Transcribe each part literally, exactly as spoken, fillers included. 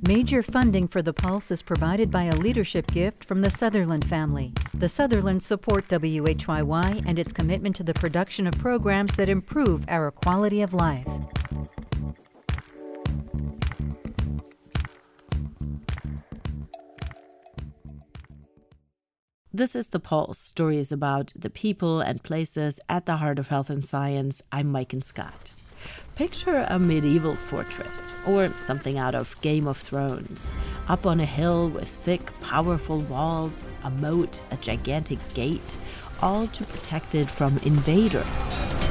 Major funding for The Pulse is provided by a leadership gift from the Sutherland family. The Sutherlands support W H Y Y and its commitment to the production of programs that improve our quality of life. This is The Pulse, stories about the people and places at the heart of health and science. I'm Maiken Scott. Picture a medieval fortress, or something out of Game of Thrones, up on a hill with thick, powerful walls, a moat, a gigantic gate, all to protect it from invaders.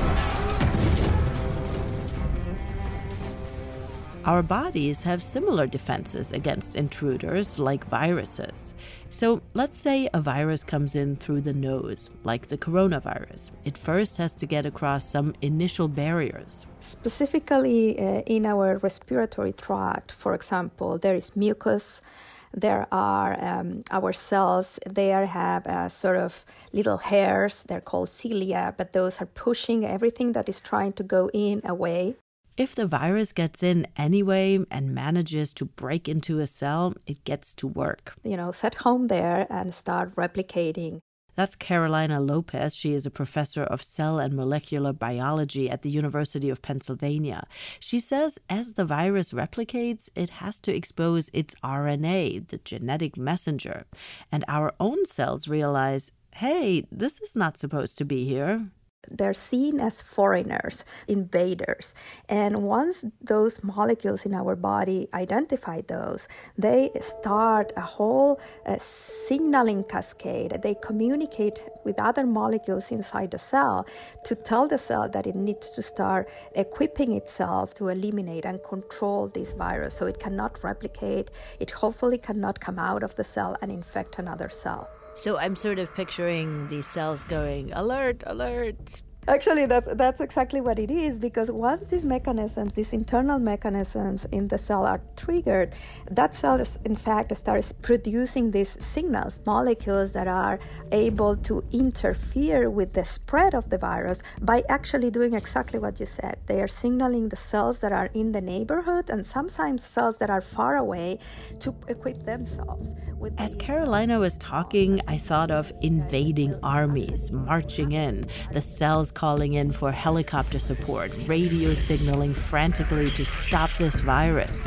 Our bodies have similar defenses against intruders, like viruses. So let's say a virus comes in through the nose, like the coronavirus. It first has to get across some initial barriers. Specifically uh, in our respiratory tract, for example, there is mucus. There are um, our cells, they have uh, sort of little hairs, they're called cilia, but those are pushing everything that is trying to go in away. If the virus gets in anyway and manages to break into a cell, it gets to work. You know, set home there and start replicating. That's Carolina Lopez. She is a professor of cell and molecular biology at the University of Pennsylvania. She says as the virus replicates, it has to expose its R N A, the genetic messenger. And our own cells realize, hey, this is not supposed to be here. They're seen as foreigners, invaders. And once those molecules in our body identify those, they start a whole uh, signaling cascade. They communicate with other molecules inside the cell to tell the cell that it needs to start equipping itself to eliminate and control this virus so it cannot replicate. It hopefully cannot come out of the cell and infect another cell. So I'm sort of picturing these cells going, alert, alert. Actually, that's, that's exactly what it is, because once these mechanisms, these internal mechanisms in the cell are triggered, that cell, is, in fact, starts producing these signals, molecules that are able to interfere with the spread of the virus by actually doing exactly what you said. They are signaling the cells that are in the neighborhood and sometimes cells that are far away to equip themselves. With As Carolina was talking, I thought of invading armies marching in, the cells calling in for helicopter support, radio signaling frantically to stop this virus.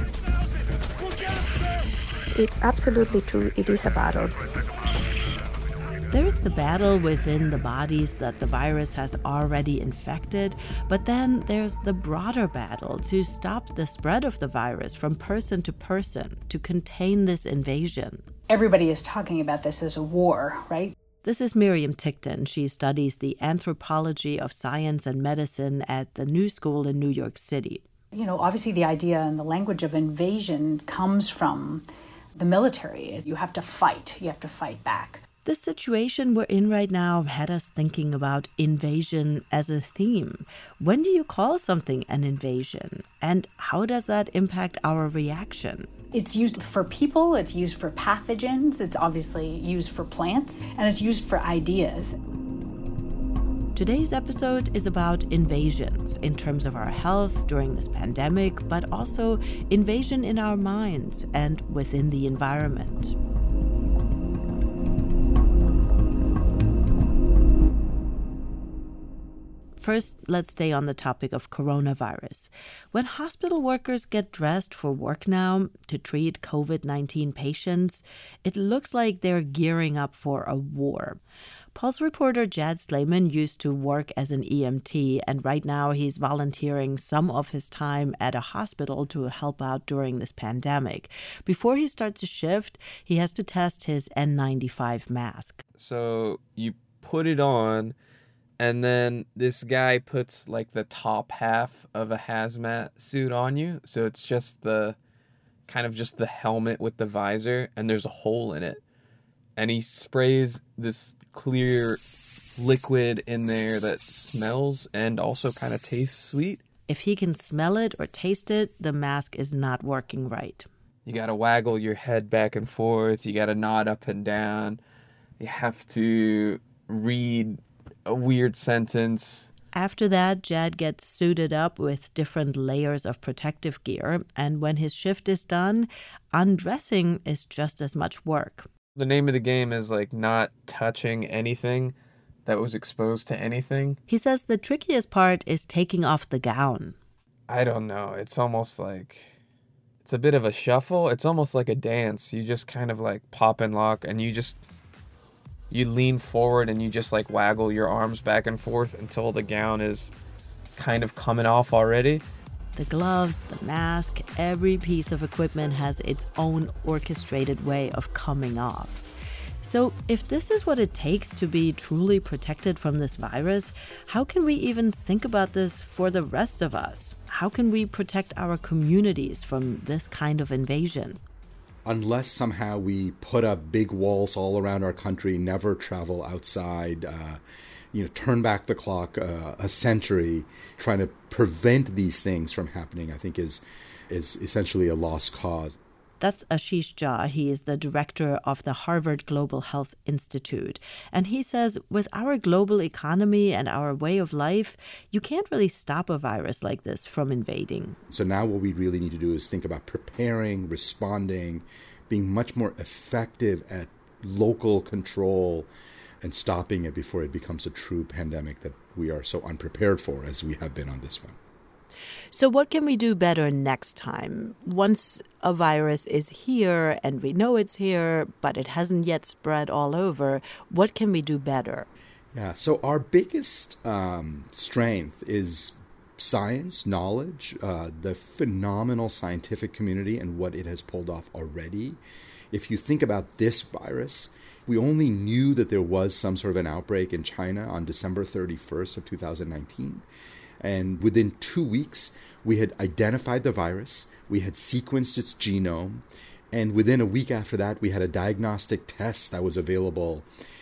It's absolutely true. It is a battle. There's the battle within the bodies that the virus has already infected, but then there's the broader battle to stop the spread of the virus from person to person, to contain this invasion. Everybody is talking about this as a war, right? This is Miriam Tickton. She studies the anthropology of science and medicine at the New School in New York City. You know, obviously the idea and the language of invasion comes from the military. You have to fight. You have to fight back. The situation we're in right now had us thinking about invasion as a theme. When do you call something an invasion? And how does that impact our reaction? It's used for people, it's used for pathogens, it's obviously used for plants, and it's used for ideas. Today's episode is about invasions in terms of our health during this pandemic, but also invasion in our minds and within the environment. First, let's stay on the topic of coronavirus. When hospital workers get dressed for work now to treat covid nineteen patients, it looks like they're gearing up for a war. Pulse reporter Jad Slayman used to work as an E M T, and right now he's volunteering some of his time at a hospital to help out during this pandemic. Before he starts a shift, he has to test his N ninety-five mask. So you put it on, and then this guy puts like the top half of a hazmat suit on you. So it's just the kind of just the helmet with the visor, and there's a hole in it. And he sprays this clear liquid in there that smells and also kind of tastes sweet. If he can smell it or taste it, the mask is not working right. You got to waggle your head back and forth. You got to nod up and down. You have to read a weird sentence. After that, Jad gets suited up with different layers of protective gear, and when his shift is done, undressing is just as much work. The name of the game is like not touching anything that was exposed to anything. He says the trickiest part is taking off the gown. I don't know. It's almost like, it's a bit of a shuffle. It's almost like a dance. You just kind of like pop and lock, and you just, you lean forward and you just like waggle your arms back and forth until the gown is kind of coming off already. The gloves, the mask, every piece of equipment has its own orchestrated way of coming off. So if this is what it takes to be truly protected from this virus, how can we even think about this for the rest of us? How can we protect our communities from this kind of invasion? Unless somehow we put up big walls all around our country, never travel outside, uh, you know, turn back the clock uh, a century, trying to prevent these things from happening, I think is is essentially a lost cause. That's Ashish Jha. He is the director of the Harvard Global Health Institute. And he says, with our global economy and our way of life, you can't really stop a virus like this from invading. So now what we really need to do is think about preparing, responding, being much more effective at local control and stopping it before it becomes a true pandemic that we are so unprepared for as we have been on this one. So what can we do better next time? Once a virus is here and we know it's here, but it hasn't yet spread all over, what can we do better? Yeah, so our biggest um, strength is science, knowledge, uh, the phenomenal scientific community and what it has pulled off already. If you think about this virus, we only knew that there was some sort of an outbreak in China on December thirty-first of two thousand nineteen. And within two weeks, we had identified the virus, we had sequenced its genome, and within a week after that, we had a diagnostic test that was available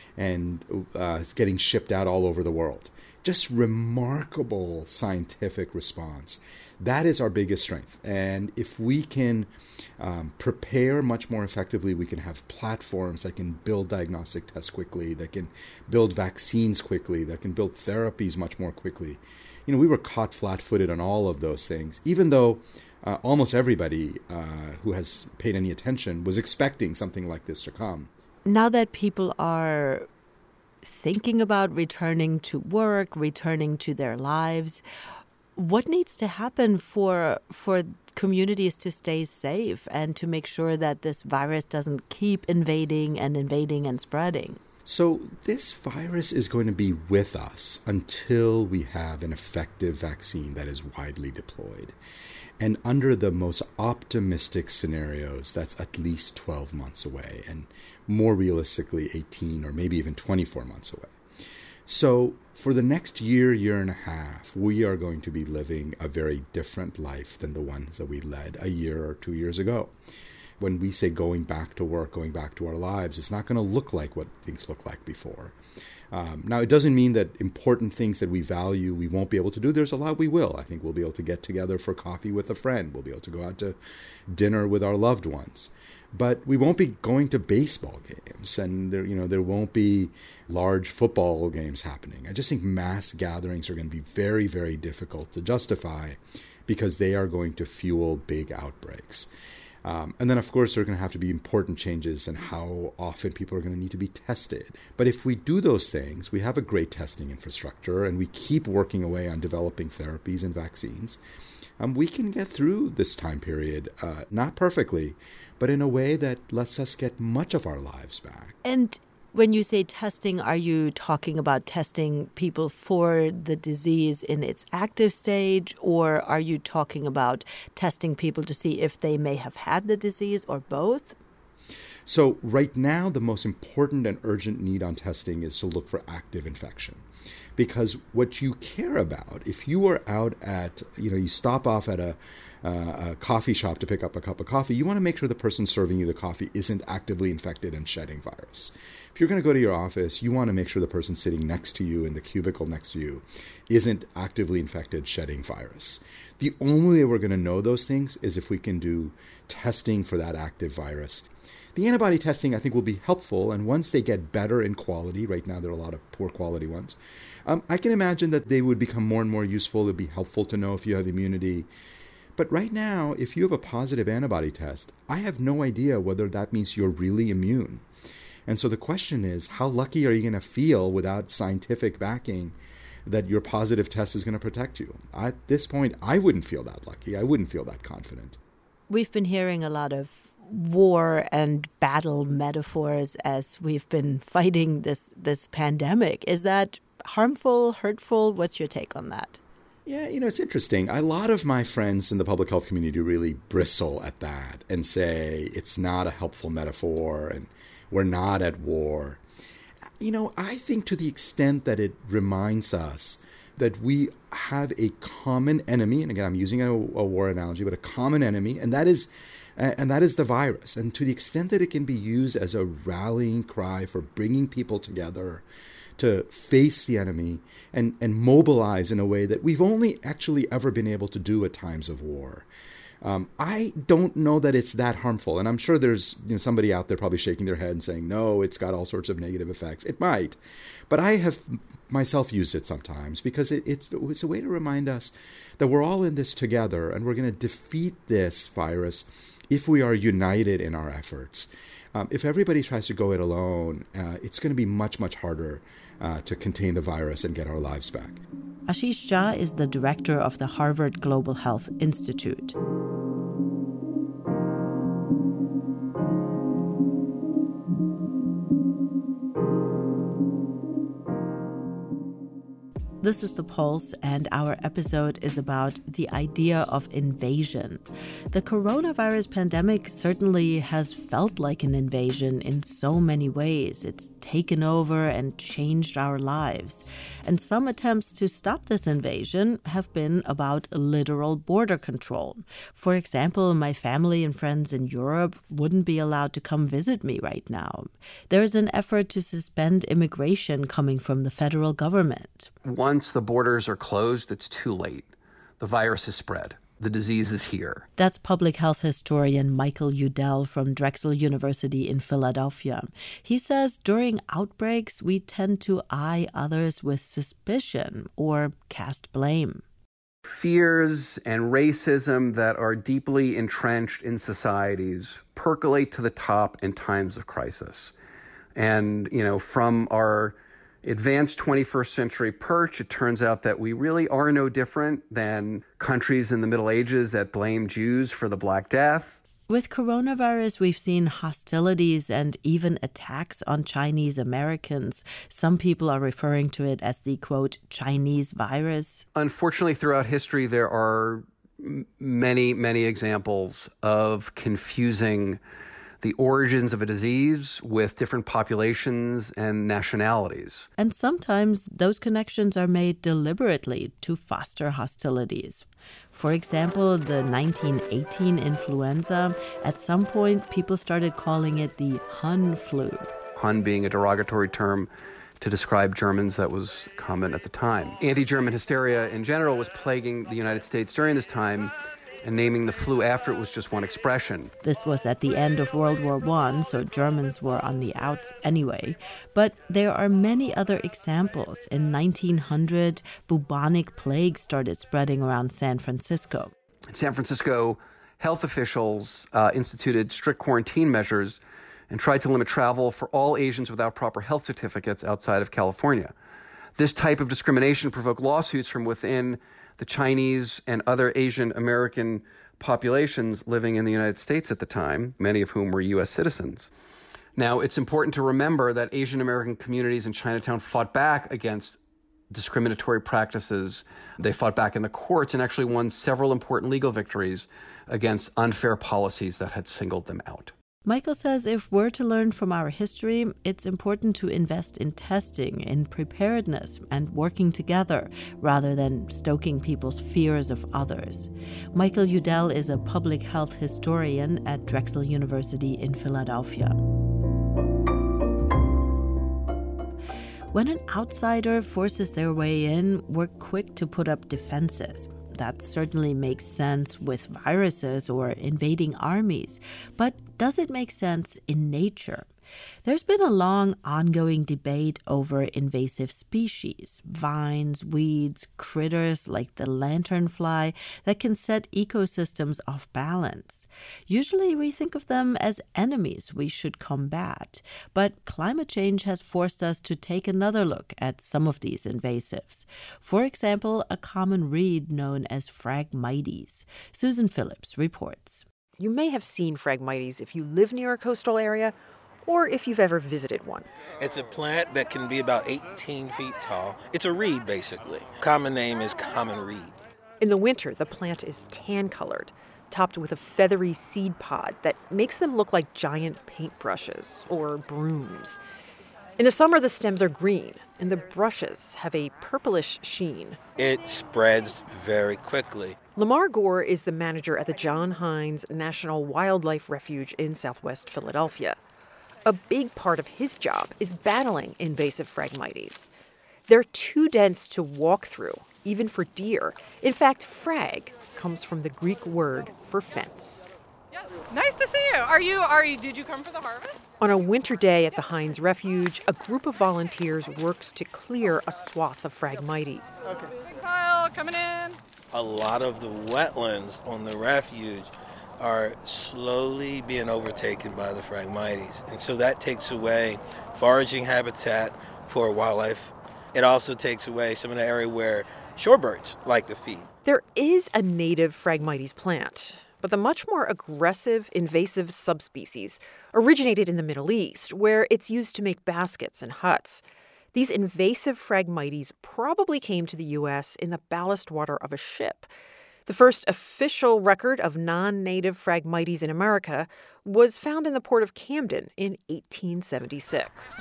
and uh, getting shipped out all over the world. Just remarkable scientific response. That is our biggest strength. And if we can um, prepare much more effectively, we can have platforms that can build diagnostic tests quickly, that can build vaccines quickly, that can build therapies much more quickly. You know, we were caught flat-footed on all of those things, even though uh, almost everybody uh, who has paid any attention was expecting something like this to come. Now that people are thinking about returning to work, returning to their lives, what needs to happen for for communities to stay safe and to make sure that this virus doesn't keep invading and invading and spreading? So this virus is going to be with us until we have an effective vaccine that is widely deployed. And under the most optimistic scenarios, that's at least twelve months away, and more realistically, eighteen or maybe even twenty-four months away. So for the next year, year and a half, we are going to be living a very different life than the ones that we led a year or two years ago. When we say going back to work, going back to our lives, it's not going to look like what things looked like before. Um, now, it doesn't mean that important things that we value we won't be able to do. There's a lot we will. I think we'll be able to get together for coffee with a friend. We'll be able to go out to dinner with our loved ones. But we won't be going to baseball games, and there, you know, there won't be large football games happening. I just think mass gatherings are going to be very, very difficult to justify because they are going to fuel big outbreaks. Um, and then, of course, there are going to have to be important changes in how often people are going to need to be tested. But if we do those things, we have a great testing infrastructure, and we keep working away on developing therapies and vaccines, um, we can get through this time period, uh, not perfectly, but in a way that lets us get much of our lives back. And when you say testing, are you talking about testing people for the disease in its active stage, or are you talking about testing people to see if they may have had the disease, or both? So right now, the most important and urgent need on testing is to look for active infection. Because what you care about, if you are out at, you know, you stop off at a uh, a coffee shop to pick up a cup of coffee, you want to make sure the person serving you the coffee isn't actively infected and shedding virus. If you're going to go to your office, you want to make sure the person sitting next to you in the cubicle next to you isn't actively infected, shedding virus. The only way we're going to know those things is if we can do testing for that active virus. The antibody testing, I think, will be helpful, and once they get better in quality, right now there are a lot of poor quality ones, um, I can imagine that they would become more and more useful. It would be helpful to know if you have immunity. But right now, if you have a positive antibody test, I have no idea whether that means you're really immune. And so the question is, how lucky are you going to feel without scientific backing that your positive test is going to protect you? At this point, I wouldn't feel that lucky. I wouldn't feel that confident. We've been hearing a lot of war and battle metaphors as we've been fighting this, this pandemic. Is that harmful, hurtful? What's your take on that? Yeah, you know, it's interesting. A lot of my friends in the public health community really bristle at that and say it's not a helpful metaphor and we're not at war. You know, I think to the extent that it reminds us that we have a common enemy, and again, I'm using a, a war analogy, but a common enemy, and that is and that is the virus. And to the extent that it can be used as a rallying cry for bringing people together to face the enemy and, and mobilize in a way that we've only actually ever been able to do at times of war. Um, I don't know that it's that harmful. And I'm sure there's you know, somebody out there probably shaking their head and saying, no, it's got all sorts of negative effects. It might. But I have myself used it sometimes because it, it's, it's a way to remind us that we're all in this together and we're going to defeat this virus if we are united in our efforts. Um, if everybody tries to go it alone, uh, it's going to be much, much harder uh, to contain the virus and get our lives back. Ashish Jha is the director of the Harvard Global Health Institute. This is The Pulse, and our episode is about the idea of invasion. The coronavirus pandemic certainly has felt like an invasion in so many ways. It's taken over and changed our lives. And some attempts to stop this invasion have been about literal border control. For example, my family and friends in Europe wouldn't be allowed to come visit me right now. There's an effort to suspend immigration coming from the federal government. Once the borders are closed, it's too late. The virus is spread. The disease is here. That's public health historian Michael Udell from Drexel University in Philadelphia. He says during outbreaks, we tend to eye others with suspicion or cast blame. Fears and racism that are deeply entrenched in societies percolate to the top in times of crisis. And, you know, from our advanced twenty-first century perch, it turns out that we really are no different than countries in the Middle Ages that blame Jews for the Black Death. With coronavirus, we've seen hostilities and even attacks on Chinese Americans. Some people are referring to it as the, quote, Chinese virus. Unfortunately, throughout history, there are many, many examples of confusing the origins of a disease with different populations and nationalities. And sometimes those connections are made deliberately to foster hostilities. For example, the nineteen eighteen influenza, at some point people started calling it the Hun flu. Hun being a derogatory term to describe Germans that was common at the time. Anti-German hysteria in general was plaguing the United States during this time, and naming the flu after it was just one expression. This was at the end of World War One, so Germans were on the outs anyway. But there are many other examples. In nineteen hundred, bubonic plague started spreading around San Francisco. In San Francisco, health officials uh, instituted strict quarantine measures and tried to limit travel for all Asians without proper health certificates outside of California. This type of discrimination provoked lawsuits from within the Chinese and other Asian American populations living in the United States at the time, many of whom were U S citizens. Now, it's important to remember that Asian American communities in Chinatown fought back against discriminatory practices. They fought back in the courts and actually won several important legal victories against unfair policies that had singled them out. Michael says if we're to learn from our history, it's important to invest in testing, in preparedness, and working together, rather than stoking people's fears of others. Michael Udell is a public health historian at Drexel University in Philadelphia. When an outsider forces their way in, we're quick to put up defenses. That certainly makes sense with viruses or invading armies, but does it make sense in nature? There's been a long, ongoing debate over invasive species, vines, weeds, critters like the lanternfly that can set ecosystems off balance. Usually we think of them as enemies we should combat, but climate change has forced us to take another look at some of these invasives. For example, a common reed known as Phragmites. Susan Phillips reports. You may have seen Phragmites if you live near a coastal area or if you've ever visited one. It's a plant that can be about eighteen feet tall. It's a reed, basically. Common name is common reed. In the winter, the plant is tan-colored, topped with a feathery seed pod that makes them look like giant paintbrushes or brooms. In the summer, the stems are green, and the brushes have a purplish sheen. It spreads very quickly. Lamar Gore is the manager at the John Hines National Wildlife Refuge in southwest Philadelphia. A big part of his job is battling invasive Phragmites. They're too dense to walk through, even for deer. In fact, phrag comes from the Greek word for fence. Yes, nice to see you. Are you, are you, did you come for the harvest? On a winter day at the Hines Refuge, a group of volunteers works to clear a swath of Phragmites. Okay. Big pile coming in. A lot of the wetlands on the refuge are slowly being overtaken by the Phragmites. And so that takes away foraging habitat for wildlife. It also takes away some of the area where shorebirds like to feed. There is a native Phragmites plant, but the much more aggressive invasive subspecies originated in the Middle East, where it's used to make baskets and huts. These invasive Phragmites probably came to the U S in the ballast water of a ship. The first official record of non-native Phragmites in America was found in the port of Camden in eighteen seventy-six.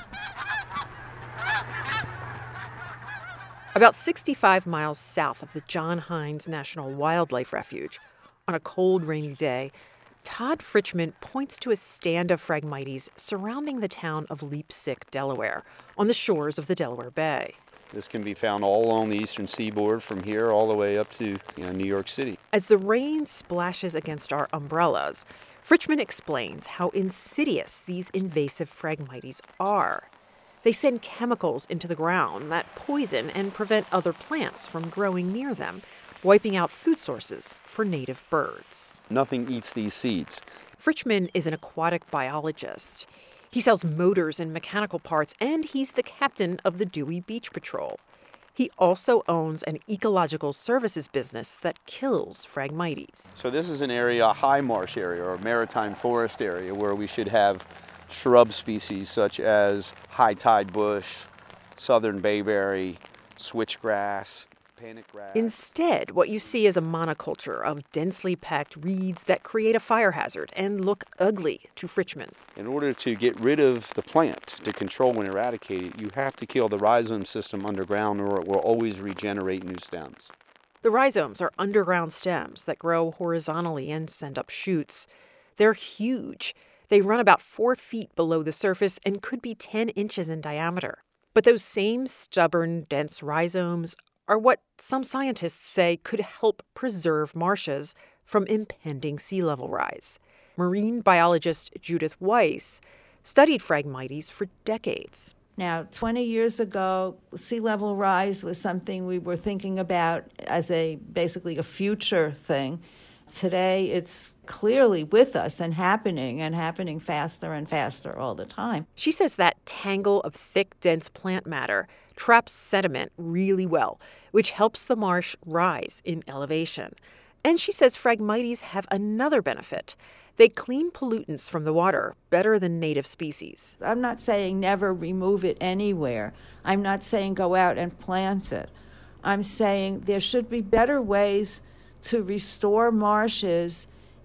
About sixty-five miles south of the John Hines National Wildlife Refuge, on a cold, rainy day, Todd Fritchman points to a stand of Phragmites surrounding the town of Leipsic, Delaware, on the shores of the Delaware Bay. This can be found all along the eastern seaboard from here all the way up to you know, New York City. As the rain splashes against our umbrellas, Fritchman explains how insidious these invasive Phragmites are. They send chemicals into the ground that poison and prevent other plants from growing near them, wiping out food sources for native birds. Nothing eats these seeds. Fritchman is an aquatic biologist. He sells motors and mechanical parts, and he's the captain of the Dewey Beach Patrol. He also owns an ecological services business that kills Phragmites. So this is an area, a high marsh area or a maritime forest area where we should have shrub species such as high tide bush, southern bayberry, switchgrass, panic grass. Instead, what you see is a monoculture of densely packed reeds that create a fire hazard and look ugly to Fritchman. In order to get rid of the plant, to control and eradicate it, you have to kill the rhizome system underground or it will always regenerate new stems. The rhizomes are underground stems that grow horizontally and send up shoots. They're huge. They run about four feet below the surface and could be ten inches in diameter. But those same stubborn, dense rhizomes are what some scientists say could help preserve marshes from impending sea level rise. Marine biologist Judith Weiss studied Phragmites for decades. Now, twenty years ago, sea level rise was something we were thinking about as a basically a future thing. Today, it's clearly with us and happening and happening faster and faster all the time. She says that tangle of thick, dense plant matter traps sediment really well, which helps the marsh rise in elevation. And she says Phragmites have another benefit. They clean pollutants from the water better than native species. I'm not saying never remove it anywhere. I'm not saying go out and plant it. I'm saying there should be better ways to restore marshes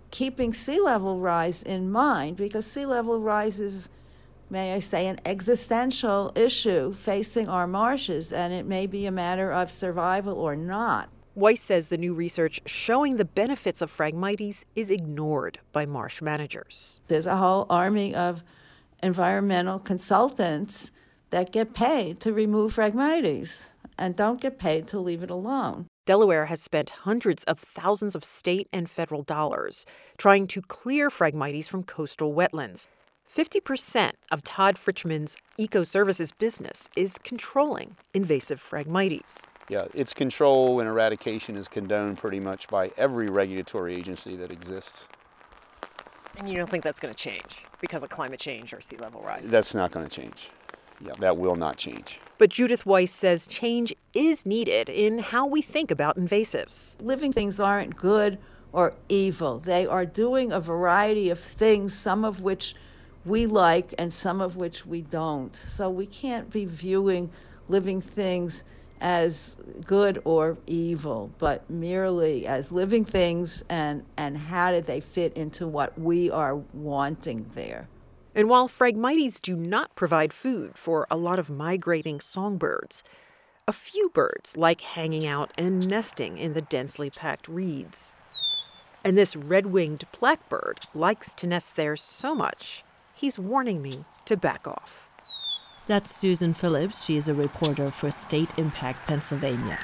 keeping sea level rise in mind, because sea level rise is, may I say, an existential issue facing our marshes, and it may be a matter of survival or not. Weiss says the new research showing the benefits of Phragmites is ignored by marsh managers. There's a whole army of environmental consultants that get paid to remove Phragmites and don't get paid to leave it alone. Delaware has spent hundreds of thousands of state and federal dollars trying to clear Phragmites from coastal wetlands. fifty percent of Todd Frischman's Ecoservices business is controlling invasive Phragmites. Yeah, its control and eradication is condoned pretty much by every regulatory agency that exists. And you don't think that's going to change because of climate change or sea level rise? That's not going to change. Yeah, that will not change. But Judith Weiss says change is needed in how we think about invasives. Living things aren't good or evil. They are doing a variety of things, some of which we like and some of which we don't. So we can't be viewing living things as good or evil, but merely as living things, and, and how did they fit into what we are wanting there. And while Phragmites do not provide food for a lot of migrating songbirds, a few birds like hanging out and nesting in the densely packed reeds. And this red-winged blackbird likes to nest there so much, he's warning me to back off. That's Susan Phillips. She is a reporter for State Impact Pennsylvania.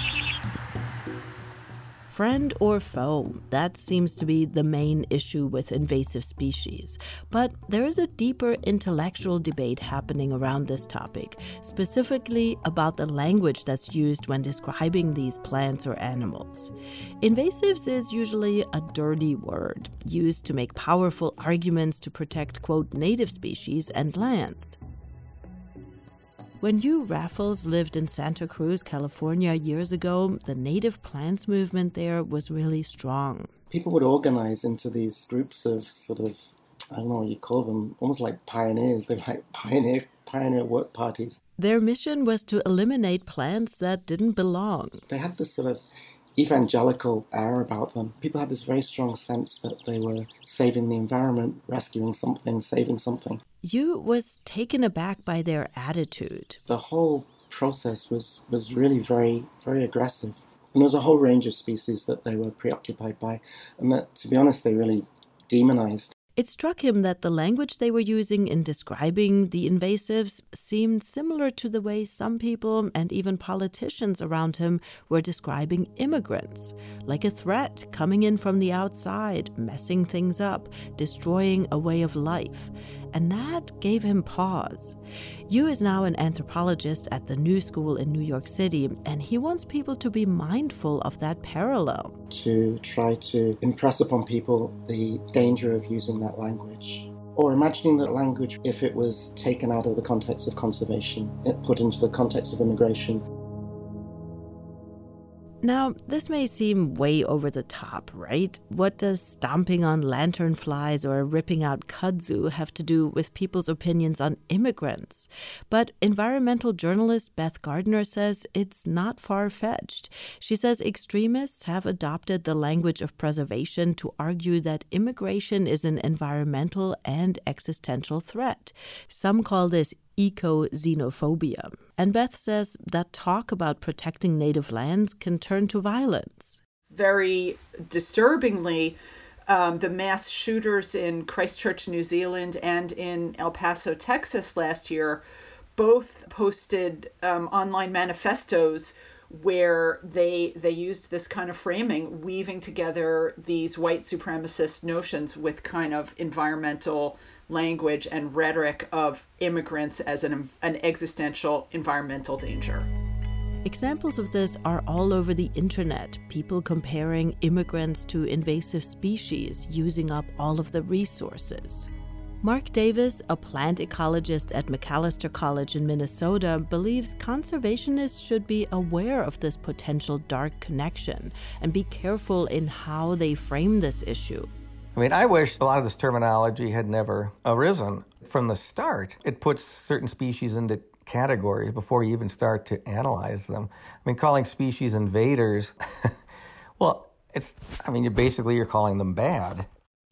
Friend or foe? That seems to be the main issue with invasive species. But there is a deeper intellectual debate happening around this topic, specifically about the language that's used when describing these plants or animals. Invasives is usually a dirty word, used to make powerful arguments to protect, quote, native species and lands. When Hugh Raffles lived in Santa Cruz, California years ago, the native plants movement there was really strong. People would organize into these groups of sort of, I don't know what you call them, almost like pioneers. They were like pioneer, pioneer work parties. Their mission was to eliminate plants that didn't belong. They had this sort of evangelical air about them. People had this very strong sense that they were saving the environment, rescuing something, saving something. Yu was taken aback by their attitude. The whole process was, was really very, very aggressive. And there's a whole range of species that they were preoccupied by, and that, to be honest, they really demonized. It struck him that the language they were using in describing the invasives seemed similar to the way some people and even politicians around him were describing immigrants, like a threat coming in from the outside, messing things up, destroying a way of life. And that gave him pause. Yu is now an anthropologist at the New School in New York City, and he wants people to be mindful of that parallel. To try to impress upon people the danger of using that language. Or imagining that language, if it was taken out of the context of conservation, it put into the context of immigration. Now, this may seem way over the top, right? What does stomping on lanternflies or ripping out kudzu have to do with people's opinions on immigrants? But environmental journalist Beth Gardner says it's not far-fetched. She says extremists have adopted the language of preservation to argue that immigration is an environmental and existential threat. Some call this eco-xenophobia. And Beth says that talk about protecting native lands can turn to violence. Very disturbingly, um, the mass shooters in Christchurch, New Zealand, and in El Paso, Texas last year both posted um, online manifestos where they they used this kind of framing, weaving together these white supremacist notions with kind of environmental language and rhetoric of immigrants as an, an existential environmental danger. Examples of this are all over the internet, people comparing immigrants to invasive species, using up all of the resources. Mark Davis, a plant ecologist at Macalester College in Minnesota, believes conservationists should be aware of this potential dark connection and be careful in how they frame this issue. I mean, I wish a lot of this terminology had never arisen. From the start, it puts certain species into categories before you even start to analyze them. I mean, calling species invaders, well, it's, I mean, you're basically you're calling them bad.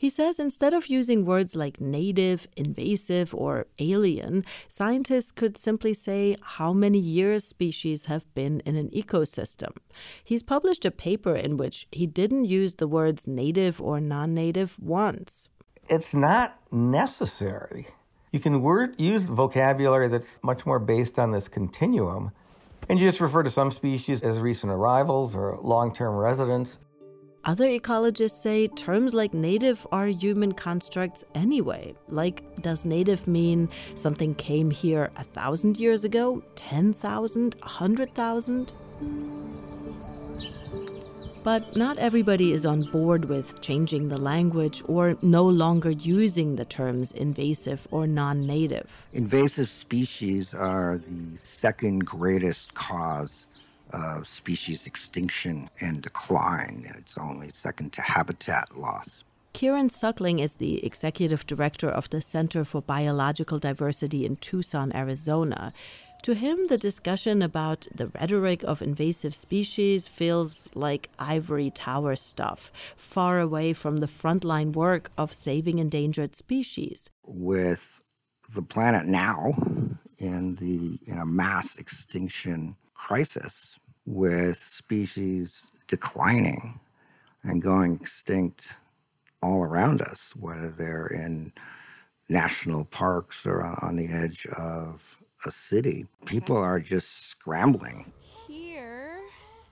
He says instead of using words like native, invasive, or alien, scientists could simply say how many years species have been in an ecosystem. He's published a paper in which he didn't use the words native or non-native once. It's not necessary. You can word, use vocabulary that's much more based on this continuum, and you just refer to some species as recent arrivals or long-term residents. Other ecologists say terms like native are human constructs anyway. Like, does native mean something came here a thousand years ago, ten thousand, a hundred thousand? But not everybody is on board with changing the language or no longer using the terms invasive or non-native. Invasive species are the second greatest cause of species extinction and decline. It's only second to habitat loss. Kieran Suckling is the executive director of the Center for Biological Diversity in Tucson, Arizona. To him, the discussion about the rhetoric of invasive species feels like ivory tower stuff, far away from the frontline work of saving endangered species. With the planet now in the in a mass extinction crisis, with species declining and going extinct all around us, whether they're in national parks or on the edge of a city, people are just scrambling. Here,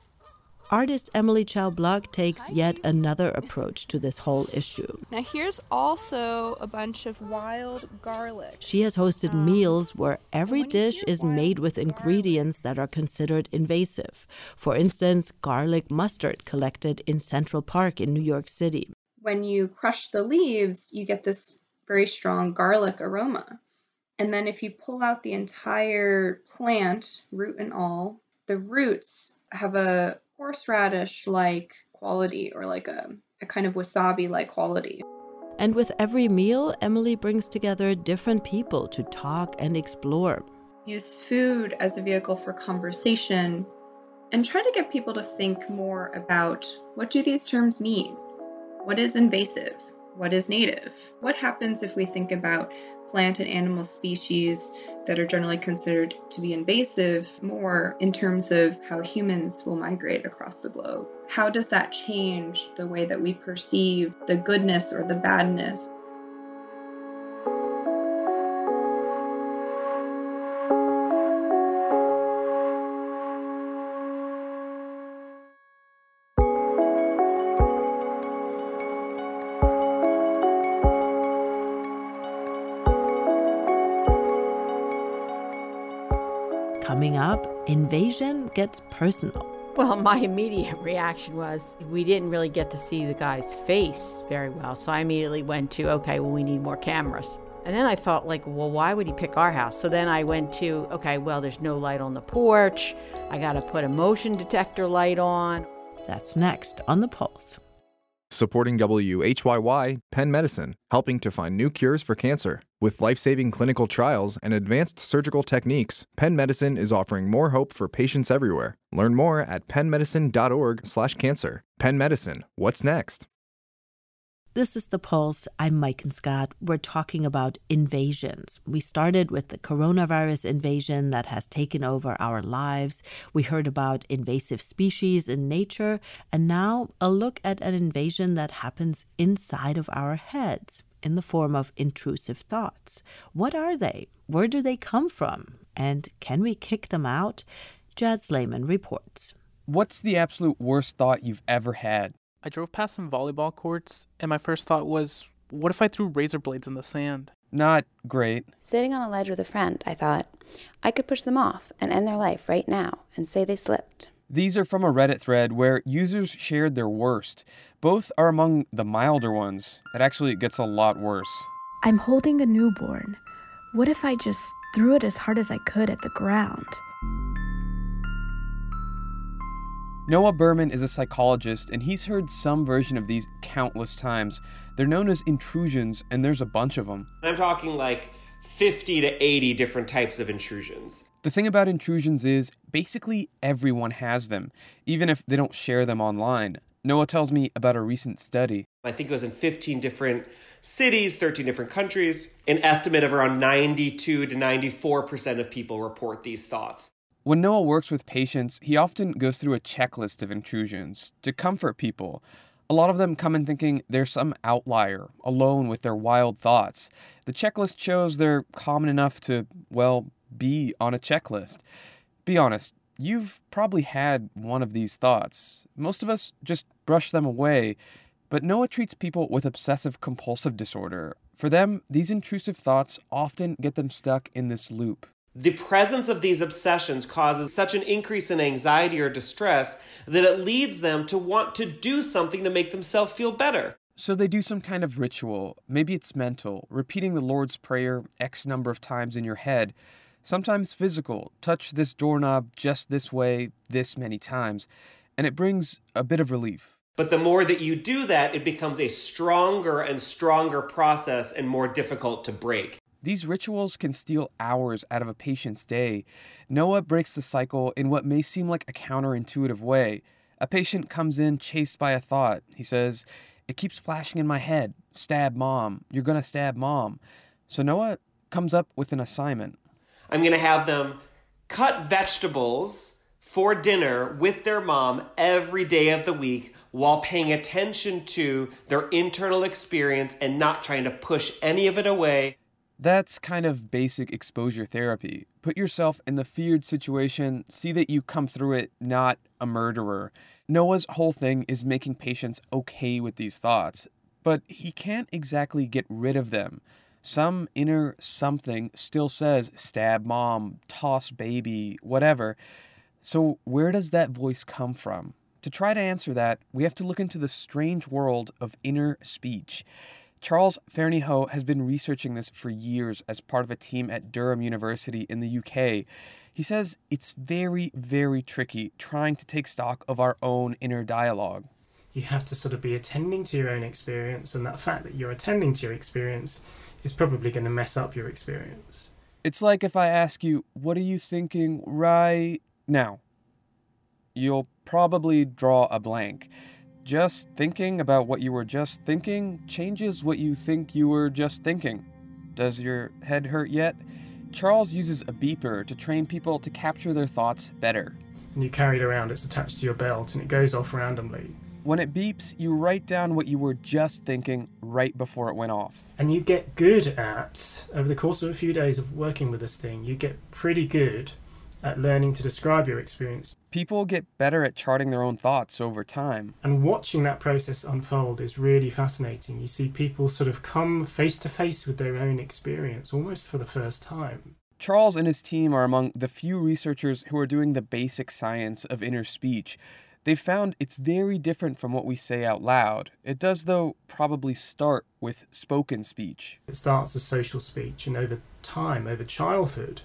artist Emily Chow Block takes yet another approach to this whole issue. Now here's also a bunch of wild garlic. She has hosted um, meals where every dish is made with ingredients that are considered invasive. For instance, garlic mustard collected in Central Park in New York City. When you crush the leaves, you get this very strong garlic aroma. And then if you pull out the entire plant, root and all, the roots have a horseradish-like quality, or like a, a kind of wasabi-like quality. And with every meal, Emily brings together different people to talk and explore. Use food as a vehicle for conversation and try to get people to think more about, what do these terms mean? What is invasive? What is native? What happens if we think about plant and animal species that are generally considered to be invasive more in terms of how humans will migrate across the globe? How does that change the way that we perceive the goodness or the badness? Coming up, invasion gets personal. Well, my immediate reaction was we didn't really get to see the guy's face very well. So I immediately went to, okay, well, we need more cameras. And then I thought, like, well, why would he pick our house? So then I went to, okay, well, there's no light on the porch. I got to put a motion detector light on. That's next on The Pulse. Supporting W H Y Y, Penn Medicine, helping to find new cures for cancer. With life-saving clinical trials and advanced surgical techniques, Penn Medicine is offering more hope for patients everywhere. Learn more at pennmedicine.org slash cancer. Penn Medicine, what's next? This is The Pulse. I'm Mike and Scott. We're talking about invasions. We started with the coronavirus invasion that has taken over our lives. We heard about invasive species in nature. And now a look at an invasion that happens inside of our heads in the form of intrusive thoughts. What are they? Where do they come from? And can we kick them out? Jad Slayman reports. What's the absolute worst thought you've ever had? I drove past some volleyball courts, and my first thought was, what if I threw razor blades in the sand? Not great. Sitting on a ledge with a friend, I thought, I could push them off and end their life right now and say they slipped. These are from a Reddit thread where users shared their worst. Both are among the milder ones. It actually gets a lot worse. I'm holding a newborn. What if I just threw it as hard as I could at the ground? Noah Berman is a psychologist, and he's heard some version of these countless times. They're known as intrusions, and there's a bunch of them. I'm talking like fifty to eighty different types of intrusions. The thing about intrusions is basically everyone has them, even if they don't share them online. Noah tells me about a recent study. I think it was in fifteen different cities, thirteen different countries. An estimate of around ninety-two to ninety-four percent of people report these thoughts. When Noah works with patients, he often goes through a checklist of intrusions to comfort people. A lot of them come in thinking they're some outlier, alone with their wild thoughts. The checklist shows they're common enough to, well, be on a checklist. Be honest, you've probably had one of these thoughts. Most of us just brush them away, but Noah treats people with obsessive-compulsive disorder. For them, these intrusive thoughts often get them stuck in this loop. The presence of these obsessions causes such an increase in anxiety or distress that it leads them to want to do something to make themselves feel better. So they do some kind of ritual. Maybe it's mental, repeating the Lord's Prayer X number of times in your head. Sometimes physical, touch this doorknob just this way, this many times. And it brings a bit of relief. But the more that you do that, it becomes a stronger and stronger process and more difficult to break. These rituals can steal hours out of a patient's day. Noah breaks the cycle in what may seem like a counterintuitive way. A patient comes in chased by a thought. He says, "It keeps flashing in my head. Stab mom. You're going to stab mom." So Noah comes up with an assignment. I'm going to have them cut vegetables for dinner with their mom every day of the week while paying attention to their internal experience and not trying to push any of it away. That's kind of basic exposure therapy. Put yourself in the feared situation, see that you come through it not a murderer. Noah's whole thing is making patients okay with these thoughts, but he can't exactly get rid of them. Some inner something still says, stab mom, toss baby, whatever. So where does that voice come from? To try to answer that, we have to look into the strange world of inner speech. Charles Fernyhough has been researching this for years as part of a team at Durham University in the U K. He says it's very, very tricky trying to take stock of our own inner dialogue. You have to sort of be attending to your own experience, and that fact that you're attending to your experience is probably going to mess up your experience. It's like if I ask you, what are you thinking right now? You'll probably draw a blank. Just thinking about what you were just thinking changes what you think you were just thinking. Does your head hurt yet? Charles uses a beeper to train people to capture their thoughts better. And you carry it around, it's attached to your belt, and it goes off randomly. When it beeps, you write down what you were just thinking right before it went off. And you get good at, over the course of a few days of working with this thing, you get pretty good at learning to describe your experience. People get better at charting their own thoughts over time. And watching that process unfold is really fascinating. You see people sort of come face to face with their own experience almost for the first time. Charles and his team are among the few researchers who are doing the basic science of inner speech. They've found it's very different from what we say out loud. It does, though, probably start with spoken speech. It starts as social speech, and over time, over childhood,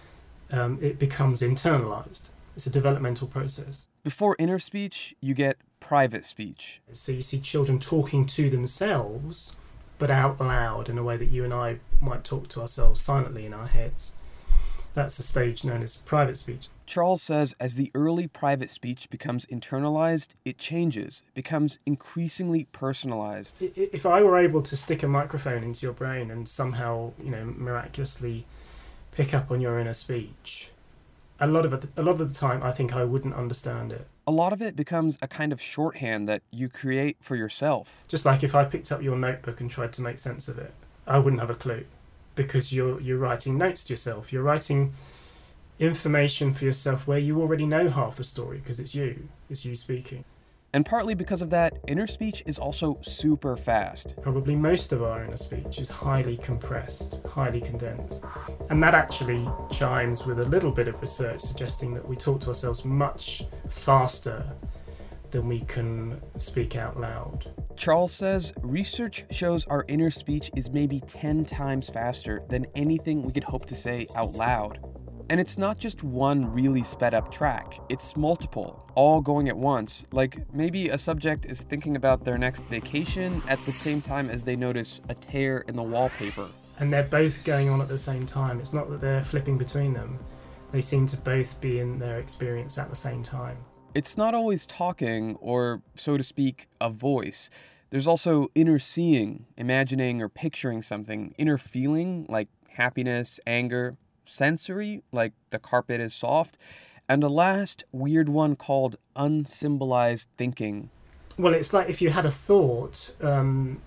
um, it becomes internalized. It's a developmental process. Before inner speech, you get private speech. So you see children talking to themselves, but out loud in a way that you and I might talk to ourselves silently in our heads. That's a stage known as private speech. Charles says as the early private speech becomes internalized, it changes, becomes increasingly personalized. If I were able to stick a microphone into your brain and somehow, you know, miraculously pick up on your inner speech, a lot of it, a lot of the time, I think I wouldn't understand it. A lot of it becomes a kind of shorthand that you create for yourself. Just like if I picked up your notebook and tried to make sense of it, I wouldn't have a clue, because you're you're writing notes to yourself. You're writing information for yourself where you already know half the story because it's you, it's you speaking. And partly because of that, inner speech is also super fast. Probably most of our inner speech is highly compressed, highly condensed. And that actually chimes with a little bit of research suggesting that we talk to ourselves much faster than we can speak out loud. Charles says research shows our inner speech is maybe ten times faster than anything we could hope to say out loud. And it's not just one really sped up track, it's multiple, all going at once. Like maybe a subject is thinking about their next vacation at the same time as they notice a tear in the wallpaper. And they're both going on at the same time. It's not that they're flipping between them. They seem to both be in their experience at the same time. It's not always talking or, so to speak, a voice. There's also inner seeing, imagining or picturing something, inner feeling like happiness, anger, sensory like the carpet is soft, and a last weird one called unsymbolized thinking. Well, it's like if you had a thought, um,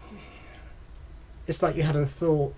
it's like you had a thought.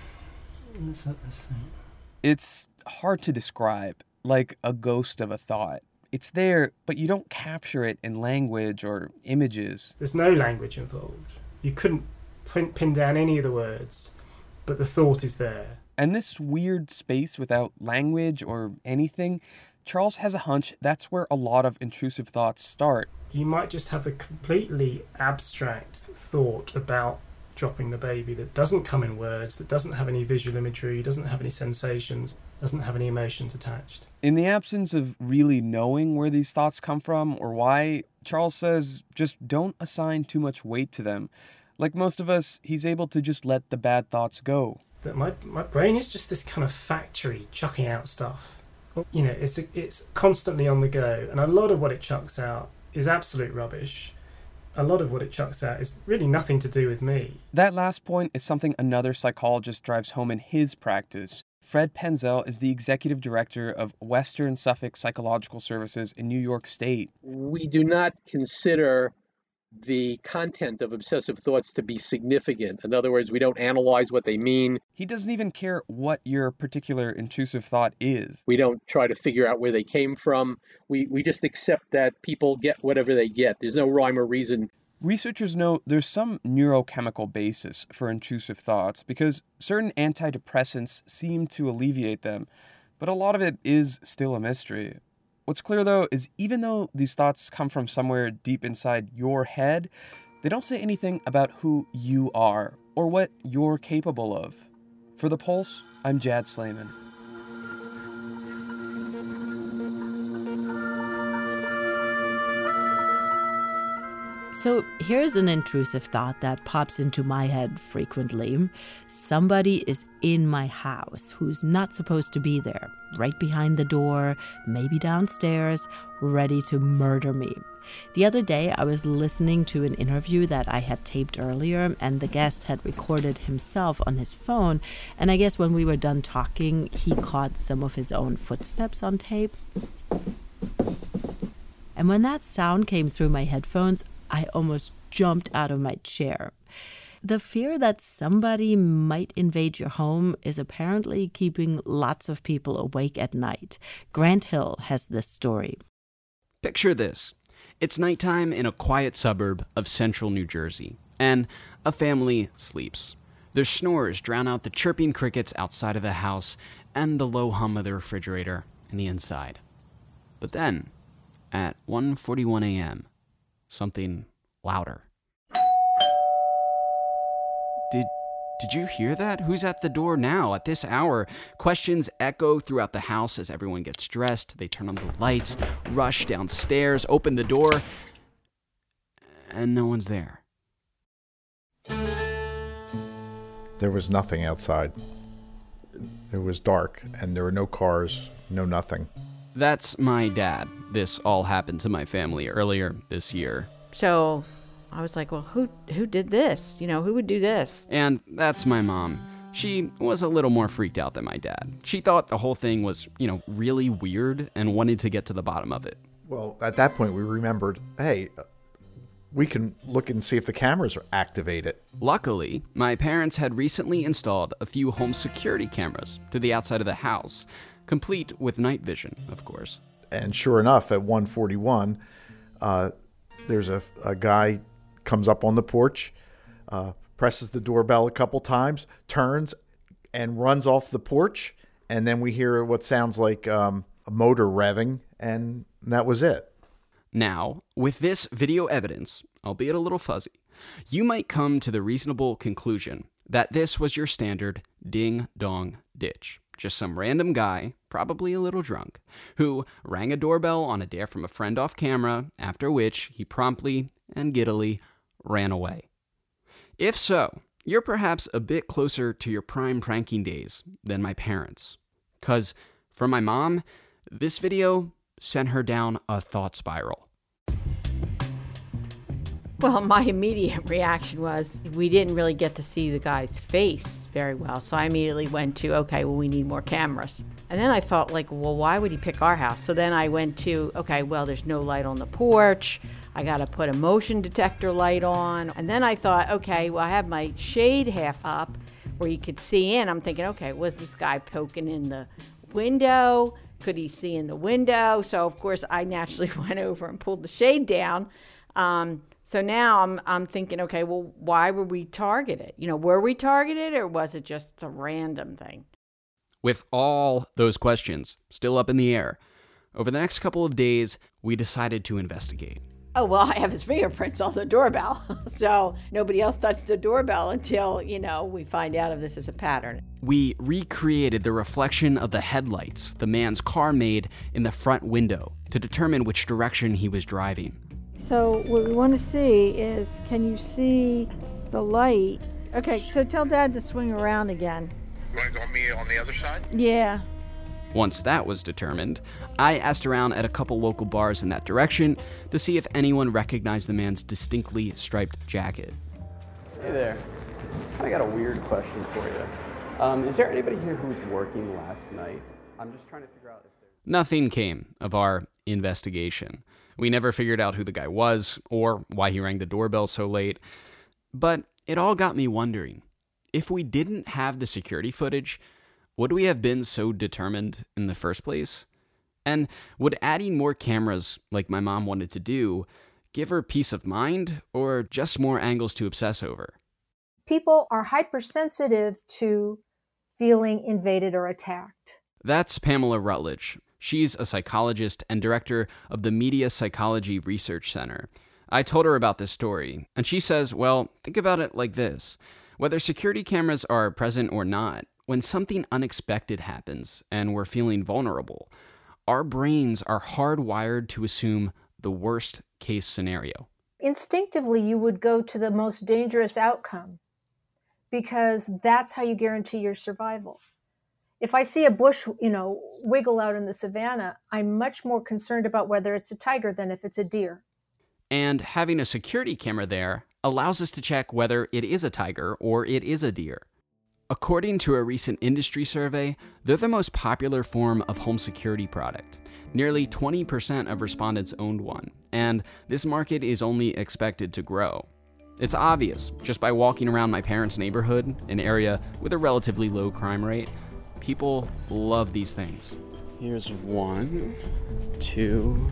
Let's, let's see. It's hard to describe, like a ghost of a thought. It's there, but you don't capture it in language or images. There's no language involved. You couldn't pin, pin down any of the words, but the thought is there. And this weird space without language or anything, Charles has a hunch that's where a lot of intrusive thoughts start. You might just have a completely abstract thought about dropping the baby that doesn't come in words, that doesn't have any visual imagery, doesn't have any sensations, doesn't have any emotions attached. In the absence of really knowing where these thoughts come from or why, Charles says just don't assign too much weight to them. Like most of us, he's able to just let the bad thoughts go. That my my brain is just this kind of factory chucking out stuff. You know, it's a, it's constantly on the go, and a lot of what it chucks out is absolute rubbish. A lot of what it chucks out is really nothing to do with me. That last point is something another psychologist drives home in his practice. Fred Penzel is the executive director of Western Suffolk Psychological Services in New York State. We do not consider the content of obsessive thoughts to be significant. In other words, we don't analyze what they mean. He doesn't even care what your particular intrusive thought is. We don't try to figure out where they came from. We, we just accept that people get whatever they get. There's no rhyme or reason. Researchers know there's some neurochemical basis for intrusive thoughts because certain antidepressants seem to alleviate them, but a lot of it is still a mystery. What's clear, though, is even though these thoughts come from somewhere deep inside your head, they don't say anything about who you are or what you're capable of. For The Pulse, I'm Jad Slayman. So here's an intrusive thought that pops into my head frequently. Somebody is in my house who's not supposed to be there, right behind the door, maybe downstairs, ready to murder me. The other day, I was listening to an interview that I had taped earlier, and the guest had recorded himself on his phone, and I guess when we were done talking, he caught some of his own footsteps on tape. And when that sound came through my headphones, I almost jumped out of my chair. The fear that somebody might invade your home is apparently keeping lots of people awake at night. Grant Hill has this story. Picture this. It's nighttime in a quiet suburb of central New Jersey, and a family sleeps. Their snores drown out the chirping crickets outside of the house and the low hum of the refrigerator in the inside. But then, at one forty-one a.m., something louder. Did did you hear that? Who's at the door now at this hour? Questions echo throughout the house as everyone gets dressed. They turn on the lights, rush downstairs, open the door, and no one's there. There was nothing outside. It was dark, and there were no cars, no nothing. That's my dad. This all happened to my family earlier this year. So I was like, well, who who did this? You know, who would do this? And that's my mom. She was a little more freaked out than my dad. She thought the whole thing was, you know, really weird and wanted to get to the bottom of it. Well, at that point, we remembered, hey, we can look and see if the cameras are activated. Luckily, my parents had recently installed a few home security cameras to the outside of the house, complete with night vision, of course. And sure enough, at one forty-one, uh, there's a, a guy comes up on the porch, uh, presses the doorbell a couple times, turns, and runs off the porch. And then we hear what sounds like um, a motor revving, and that was it. Now, with this video evidence, albeit a little fuzzy, you might come to the reasonable conclusion that this was your standard ding-dong ditch. Just some random guy, probably a little drunk, who rang a doorbell on a dare from a friend off camera, after which he promptly and giddily ran away. If so, you're perhaps a bit closer to your prime pranking days than my parents. 'Cause for my mom, this video sent her down a thought spiral. Well, my immediate reaction was we didn't really get to see the guy's face very well. So I immediately went to, okay, well, we need more cameras. And then I thought, like, well, why would he pick our house? So then I went to, okay, well, there's no light on the porch. I got to put a motion detector light on. And then I thought, okay, well, I have my shade half up where you could see in. I'm thinking, okay, was this guy poking in the window? Could he see in the window? So, of course, I naturally went over and pulled the shade down. Um, so now I'm I'm thinking, okay, well, why were we targeted? You know, were we targeted or was it just a random thing? With all those questions still up in the air, over the next couple of days, we decided to investigate. Oh, well, I have his fingerprints on the doorbell. So nobody else touched the doorbell until, you know, we find out if this is a pattern. We recreated the reflection of the headlights the man's car made in the front window to determine which direction he was driving. So what we want to see is, can you see the light? Okay, so tell Dad to swing around again. You want to go me on the other side? Yeah. Once that was determined, I asked around at a couple local bars in that direction to see if anyone recognized the man's distinctly striped jacket. Hey there. I got a weird question for you. Um, is there anybody here who was working last night? I'm just trying to figure out if there's... Nothing came of our investigation. We never figured out who the guy was or why he rang the doorbell so late. But it all got me wondering, if we didn't have the security footage, would we have been so determined in the first place? And would adding more cameras, like my mom wanted to do, give her peace of mind or just more angles to obsess over? People are hypersensitive to feeling invaded or attacked. That's Pamela Rutledge. She's a psychologist and director of the Media Psychology Research Center. I told her about this story, and she says, well, think about it like this. Whether security cameras are present or not, when something unexpected happens and we're feeling vulnerable, our brains are hardwired to assume the worst case scenario. Instinctively, you would go to the most dangerous outcome because that's how you guarantee your survival. If I see a bush, you know, wiggle out in the savannah, I'm much more concerned about whether it's a tiger than if it's a deer. And having a security camera there allows us to check whether it is a tiger or it is a deer. According to a recent industry survey, they're the most popular form of home security product. Nearly twenty percent of respondents owned one, and this market is only expected to grow. It's obvious just by walking around my parents' neighborhood, an area with a relatively low crime rate. People love these things. Here's one, two,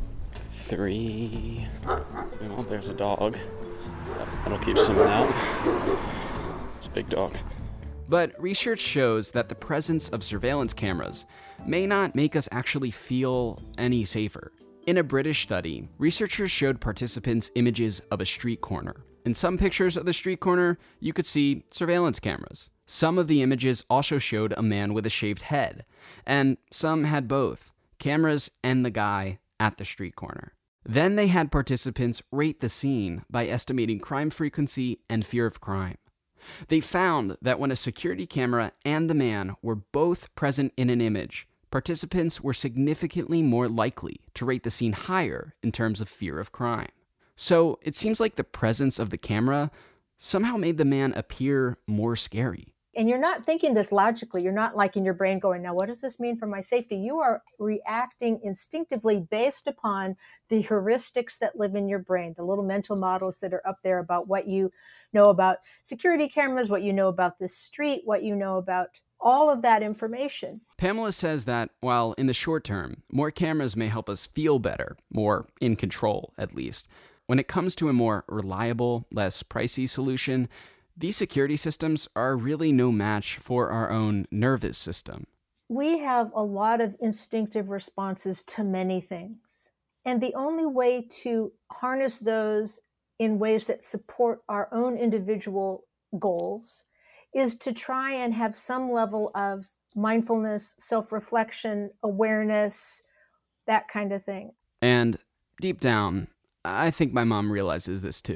three. Oh, there's a dog. That'll keep someone out. It's a big dog. But research shows that the presence of surveillance cameras may not make us actually feel any safer. In a British study, researchers showed participants images of a street corner. In some pictures of the street corner, you could see surveillance cameras. Some of the images also showed a man with a shaved head, and some had both, cameras and the guy at the street corner. Then they had participants rate the scene by estimating crime frequency and fear of crime. They found that when a security camera and the man were both present in an image, participants were significantly more likely to rate the scene higher in terms of fear of crime. So it seems like the presence of the camera somehow made the man appear more scary. And you're not thinking this logically. You're not like in your brain going, now what does this mean for my safety? You are reacting instinctively based upon the heuristics that live in your brain, the little mental models that are up there about what you know about security cameras, what you know about this street, what you know about all of that information. Pamela says that while in the short term, more cameras may help us feel better, more in control at least, when it comes to a more reliable, less pricey solution, these security systems are really no match for our own nervous system. We have a lot of instinctive responses to many things. And the only way to harness those in ways that support our own individual goals is to try and have some level of mindfulness, self-reflection, awareness, that kind of thing. And deep down, I think my mom realizes this too.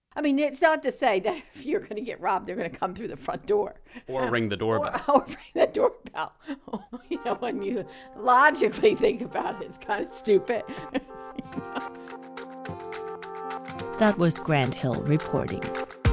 I mean, it's not to say that if you're going to get robbed, they're going to come through the front door. Or ring the doorbell. Or, or ring the doorbell. You know, when you logically think about it, it's kind of stupid. You know? That was Grant Hill reporting.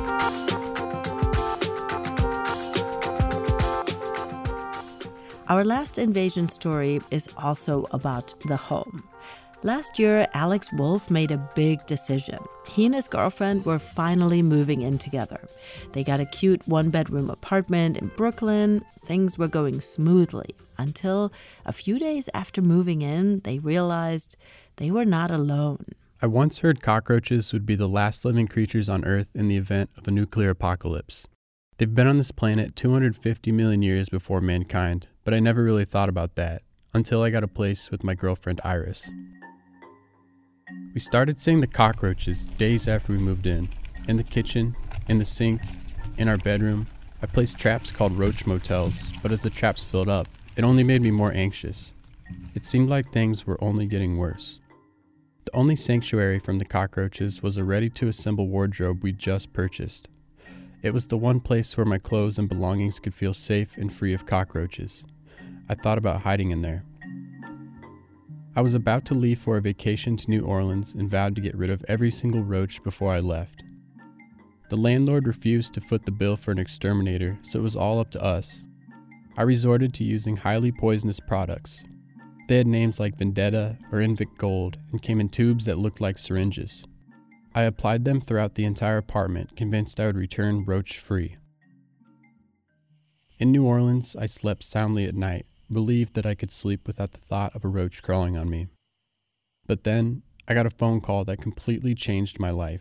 Our last invasion story is also about the home. Last year, Alex Wolff made a big decision. He and his girlfriend were finally moving in together. They got a cute one-bedroom apartment in Brooklyn. Things were going smoothly until a few days after moving in, they realized they were not alone. I once heard cockroaches would be the last living creatures on Earth in the event of a nuclear apocalypse. They've been on this planet two hundred fifty million years before mankind, but I never really thought about that until I got a place with my girlfriend Iris. We started seeing the cockroaches days after we moved in. In the kitchen, in the sink, in our bedroom. I placed traps called roach motels, but as the traps filled up, it only made me more anxious. It seemed like things were only getting worse. The only sanctuary from the cockroaches was a ready-to-assemble wardrobe we just purchased. It was the one place where my clothes and belongings could feel safe and free of cockroaches. I thought about hiding in there. I was about to leave for a vacation to New Orleans and vowed to get rid of every single roach before I left. The landlord refused to foot the bill for an exterminator, so it was all up to us. I resorted to using highly poisonous products. They had names like Vendetta or Invic Gold and came in tubes that looked like syringes. I applied them throughout the entire apartment, convinced I would return roach-free. In New Orleans, I slept soundly at night, relieved that I could sleep without the thought of a roach crawling on me. But then, I got a phone call that completely changed my life.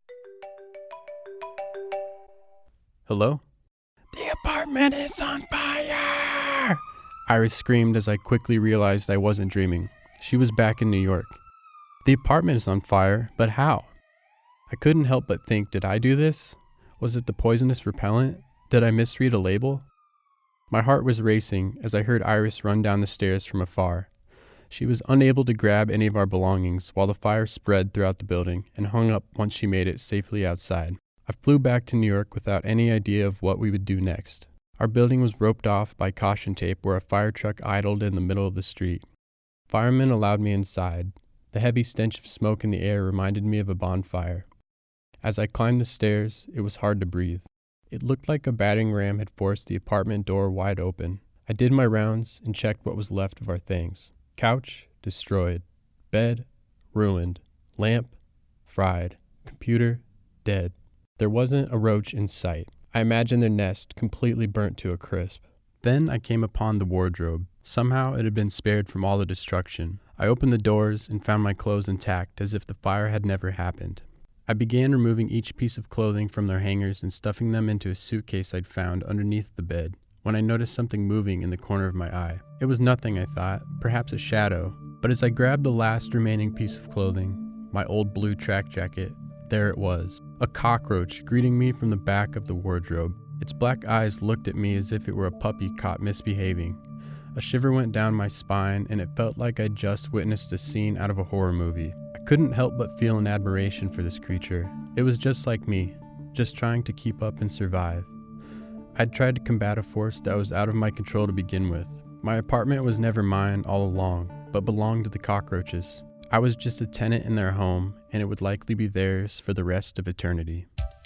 Hello? The apartment is on fire! Iris screamed as I quickly realized I wasn't dreaming. She was back in New York. The apartment is on fire, but how? I couldn't help but think, did I do this? Was it the poisonous repellent? Did I misread a label? My heart was racing as I heard Iris run down the stairs from afar. She was unable to grab any of our belongings while the fire spread throughout the building and hung up once she made it safely outside. I flew back to New York without any idea of what we would do next. Our building was roped off by caution tape where a fire truck idled in the middle of the street. Firemen allowed me inside. The heavy stench of smoke in the air reminded me of a bonfire. As I climbed the stairs, it was hard to breathe. It looked like a battering ram had forced the apartment door wide open. I did my rounds and checked what was left of our things. Couch, destroyed. Bed, ruined. Lamp, fried. Computer, dead. There wasn't a roach in sight. I imagined their nest completely burnt to a crisp. Then I came upon the wardrobe. Somehow it had been spared from all the destruction. I opened the doors and found my clothes intact as if the fire had never happened. I began removing each piece of clothing from their hangers and stuffing them into a suitcase I'd found underneath the bed, when I noticed something moving in the corner of my eye. It was nothing, I thought, perhaps a shadow, but as I grabbed the last remaining piece of clothing, my old blue track jacket, there it was, a cockroach greeting me from the back of the wardrobe. Its black eyes looked at me as if it were a puppy caught misbehaving. A shiver went down my spine, and it felt like I'd just witnessed a scene out of a horror movie. I couldn't help but feel an admiration for this creature. It was just like me, just trying to keep up and survive. I'd tried to combat a force that was out of my control to begin with. My apartment was never mine all along, but belonged to the cockroaches. I was just a tenant in their home, and it would likely be theirs for the rest of eternity.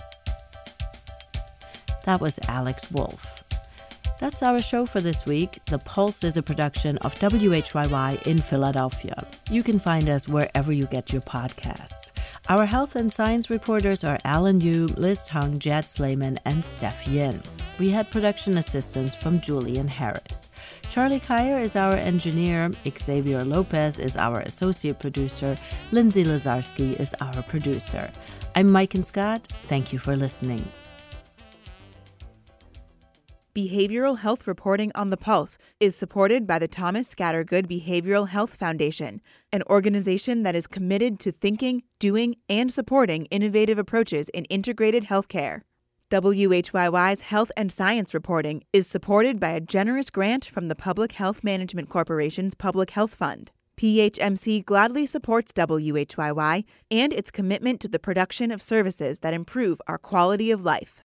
That was Alex Wolff. That's our show for this week. The Pulse is a production of W H Y Y in Philadelphia. You can find us wherever you get your podcasts. Our health and science reporters are Alan Yu, Liz Tung, Jad Slayman, and Steph Yin. We had production assistance from Julian Harris. Charlie Kyer is our engineer. Xavier Lopez is our associate producer. Lindsay Lazarski is our producer. I'm Mike and Scott. Thank you for listening. Behavioral health reporting on the Pulse is supported by the Thomas Scattergood Behavioral Health Foundation, an organization that is committed to thinking, doing, and supporting innovative approaches in integrated healthcare. W H Y Y's health and science reporting is supported by a generous grant from the Public Health Management Corporation's Public Health Fund. P H M C gladly supports W H Y Y and its commitment to the production of services that improve our quality of life.